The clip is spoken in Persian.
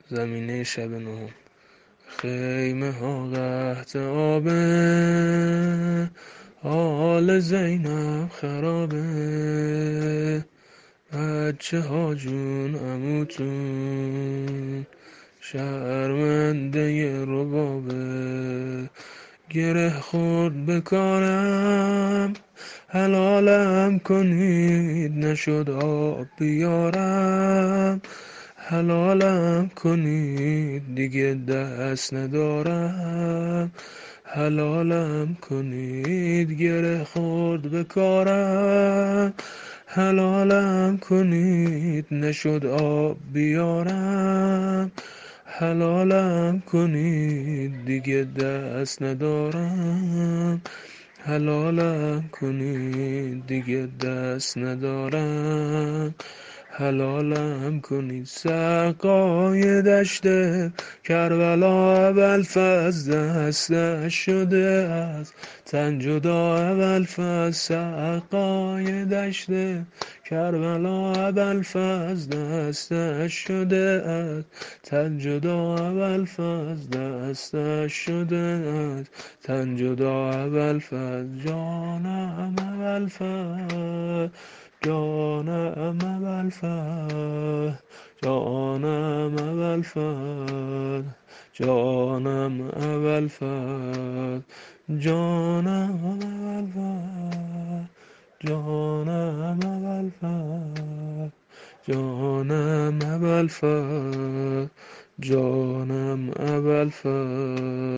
زمینه شب نهم. خیمه ها قحط آبه، حال زینب خرابه، بچه ها جون عموتون شرمنده ربابه. گره خورد به کارم، حلالم کنید نشد آب بیارم. حلالم کنید دیگه دست ندارم. حلالم کنید گره خورد به کارم. حلالم کنید نشد آب بیارم. حلالم کنید دیگه دست ندارم. حلالم کنید دیگه دست ندارم. حلالم کنید. سقای دشت کربلا ابوالفضل دستش شده از تن جدا. ابوالفضل سقای دشت کربلا ابوالفضل دستش شده از تن جدا. ابوالفضل دستش شده از تن جدا. ابوالفضل جانم ابوالفضل، جانم ابوالفضل، جانم ابوالفضل، جانم ابوالفضل، جانم ابوالفضل، جانم ابوالفضل، جانم ابوالفضل، جانم ابوالفضل.